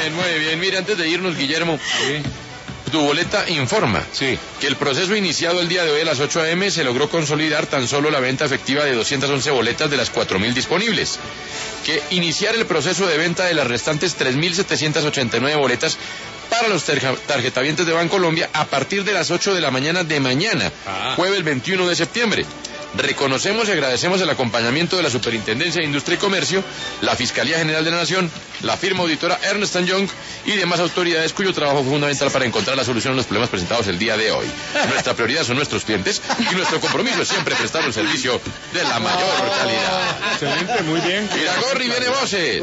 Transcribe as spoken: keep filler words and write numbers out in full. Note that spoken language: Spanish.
bien, muy bien. Mire, antes de irnos, Guillermo, Sí. tu boleta informa Sí. que el proceso iniciado el día de hoy a las ocho a eme se logró consolidar tan solo la venta efectiva de doscientas once boletas de las cuatro mil disponibles. Que iniciar el proceso de venta de las restantes tres mil setecientas ochenta y nueve boletas para los tarja- tarjetavientes de Bancolombia a partir de las ocho de la mañana de mañana, Ah. jueves veintiuno de septiembre. Reconocemos y agradecemos el acompañamiento de la Superintendencia de Industria y Comercio, la Fiscalía General de la Nación, la firma auditora Ernst and Young y demás autoridades cuyo trabajo fue fundamental para encontrar la solución a los problemas presentados el día de hoy. Nuestra prioridad son nuestros clientes y nuestro compromiso es siempre prestar un servicio de la mayor calidad. Excelente, muy bien. Iragorri viene voces.